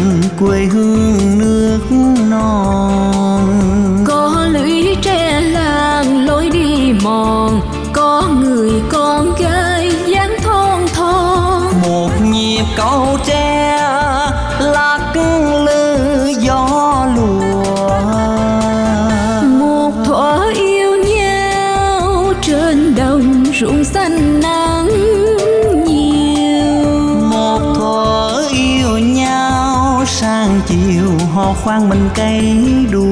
quê hương nước non. Có lũy tre làng lối đi mòn, có người con gái dáng thon thon. Một nhịp câu tre lắc lư gió lùa, một thuở yêu nhau trên đồng ruộng xanh nắng nhiều. một thuở yêu nhau sang chiều hò khoan mình cây đùa.